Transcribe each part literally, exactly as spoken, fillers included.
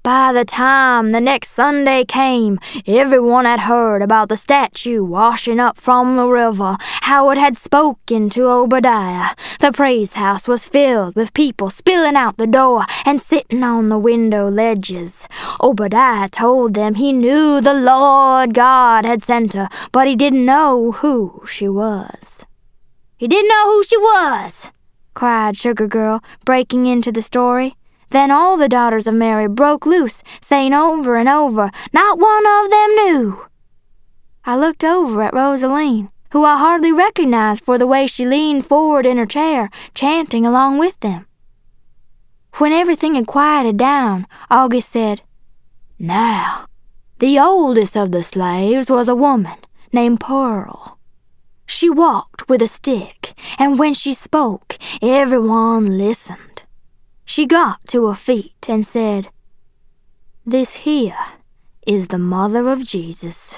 By the time the next Sunday came, everyone had heard about the statue washing up from the river, how it had spoken to Obadiah. The praise house was filled with people spilling out the door and sitting on the window ledges. Obadiah told them he knew the Lord God had sent her, but he didn't know who she was. "He didn't know who she was!" cried Sugar Girl, breaking into the story. Then all the daughters of Mary broke loose, saying over and over, "Not one of them knew." I looked over at Rosaline, who I hardly recognized for the way she leaned forward in her chair, chanting along with them. When everything had quieted down, August said, "Now, the oldest of the slaves was a woman named Pearl. She walked with a stick, and when she spoke, everyone listened. She got to her feet and said, 'This here is the mother of Jesus.'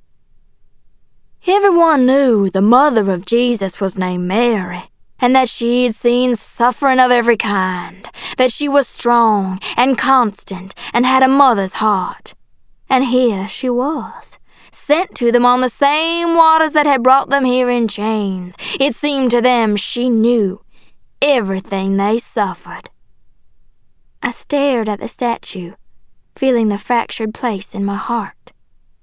Everyone knew the mother of Jesus was named Mary, and that she'd seen suffering of every kind, that she was strong and constant and had a mother's heart. And here she was, sent to them on the same waters that had brought them here in chains. It seemed to them she knew everything they suffered." I stared at the statue, feeling the fractured place in my heart.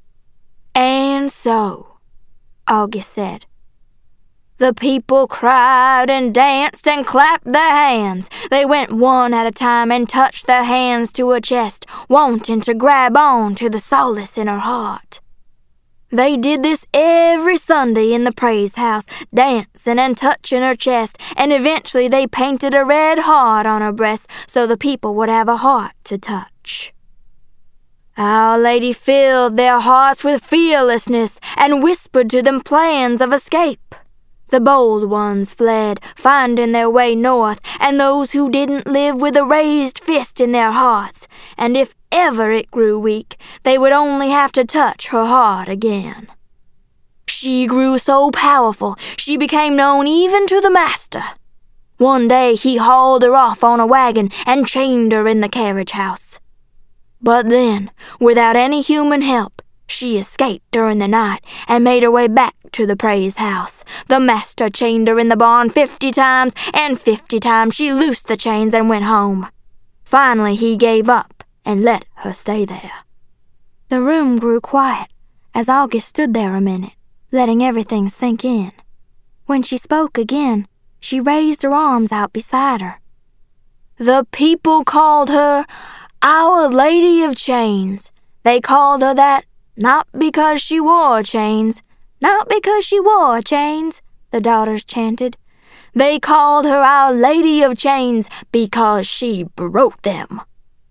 "And so," August said, "the people cried and danced and clapped their hands. They went one at a time and touched their hands to her chest, wanting to grab on to the solace in her heart. They did this every Sunday in the praise house, dancing and touching her chest, and eventually they painted a red heart on her breast so the people would have a heart to touch. Our Lady filled their hearts with fearlessness and whispered to them plans of escape. The bold ones fled, finding their way north, and those who didn't live with a raised fist in their hearts, and if ever it grew weak, they would only have to touch her heart again. She grew so powerful, she became known even to the master. One day he hauled her off on a wagon and chained her in the carriage house. But then, without any human help, she escaped during the night and made her way back to the praise house. The master chained her in the barn fifty times, and fifty times she loosed the chains and went home. Finally he gave up and let her stay there." The room grew quiet as August stood there a minute, letting everything sink in. When she spoke again, she raised her arms out beside her. "The people called her Our Lady of Chains. They called her that not because she wore chains, not because she wore chains," the daughters chanted. "They called her Our Lady of Chains because she broke them."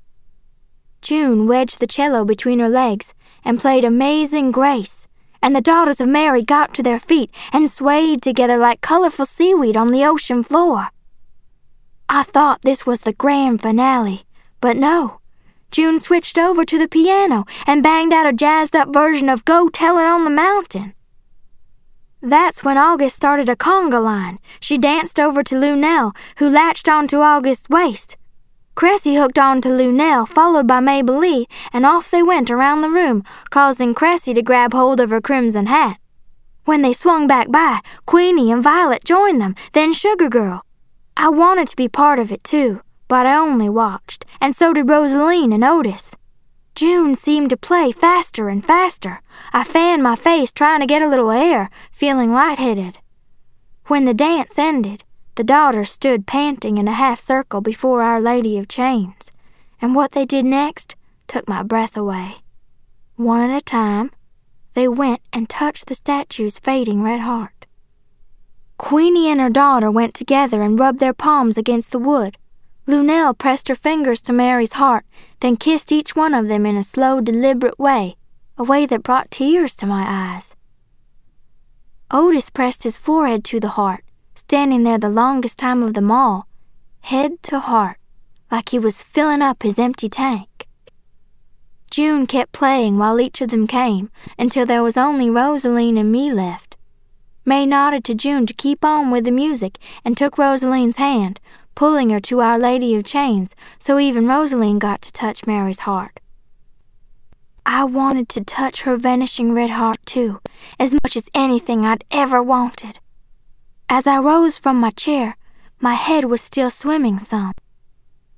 June wedged the cello between her legs and played Amazing Grace, and the daughters of Mary got to their feet and swayed together like colorful seaweed on the ocean floor. I thought this was the grand finale, but no. June switched over to the piano and banged out a jazzed-up version of Go Tell It on the Mountain. That's when August started a conga line. She danced over to Lunell, who latched onto August's waist. Cressy hooked on to Lunell, followed by Mabel Lee, and off they went around the room, causing Cressy to grab hold of her crimson hat. When they swung back by, Queenie and Violet joined them, then Sugar Girl. I wanted to be part of it too, but I only watched, and so did Rosaline and Otis. June seemed to play faster and faster. I fanned my face trying to get a little air, feeling lightheaded. When the dance ended, the daughters stood panting in a half circle before Our Lady of Chains, and what they did next took my breath away. One at a time, they went and touched the statue's fading red heart. Queenie and her daughter went together and rubbed their palms against the wood. Lunell pressed her fingers to Mary's heart, then kissed each one of them in a slow, deliberate way, a way that brought tears to my eyes. Otis pressed his forehead to the heart, standing there the longest time of them all, head to heart, like he was filling up his empty tank. June kept playing while each of them came, until there was only Rosaline and me left. May nodded to June to keep on with the music and took Rosaline's hand, pulling her to Our Lady of Chains, so even Rosaline got to touch Mary's heart. I wanted to touch her vanishing red heart too, as much as anything I'd ever wanted. As I rose from my chair, my head was still swimming some.